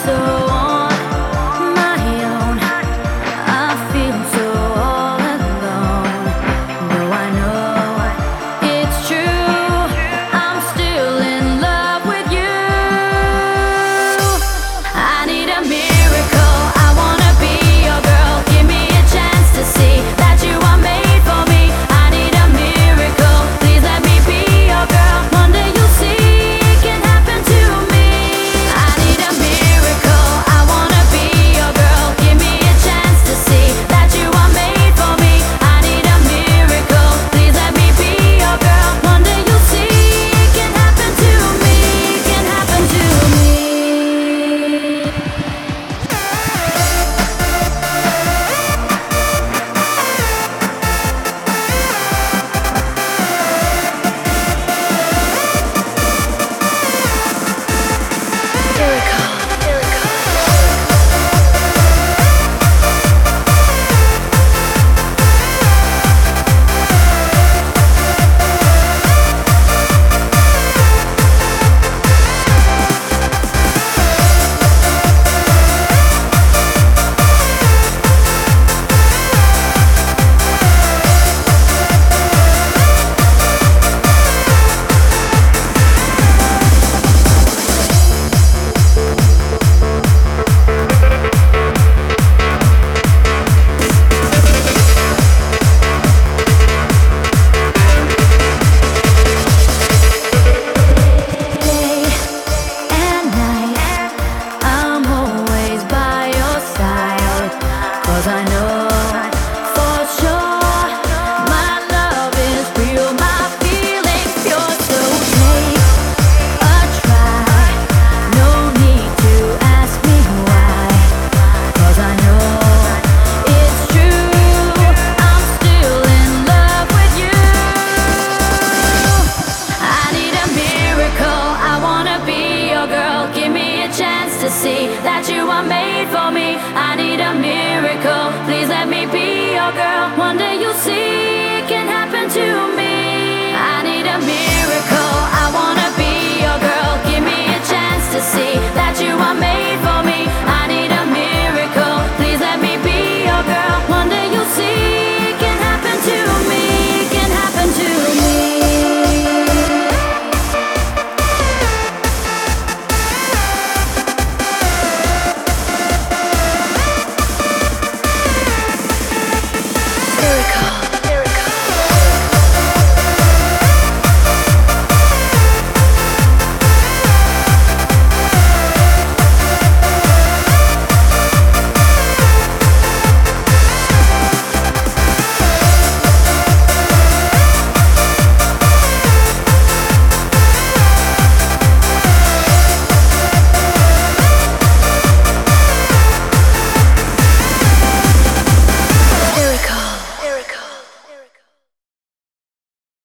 so on my own. I feel so all alone. Though I know it's true, I'm still in love with you. I need a miracle. I wanna be your girl. Give me a chance to see that you are made for me. I need a miracle. Please let me be your girl. One day you'll see it can happen to me. I need a miracle. I wanna be your girl. Give me a chance to see that you are made for me. I need a miracle. Please let me be your girl. One day you'll see it can happen to me. Can happen to me. Cause I know for sure my love is real, my feelings pure. So take a try, no need to ask me why. Cause I know it's true, I'm still in love with you. I need a miracle, I wanna be your girl. Give me a chance to see that you are made for me. I need a miracle, please let me be your girl. One day you'll see it can happen to me. I need a miracle, I wanna be your girl. Give me a chance to see that you are made for me.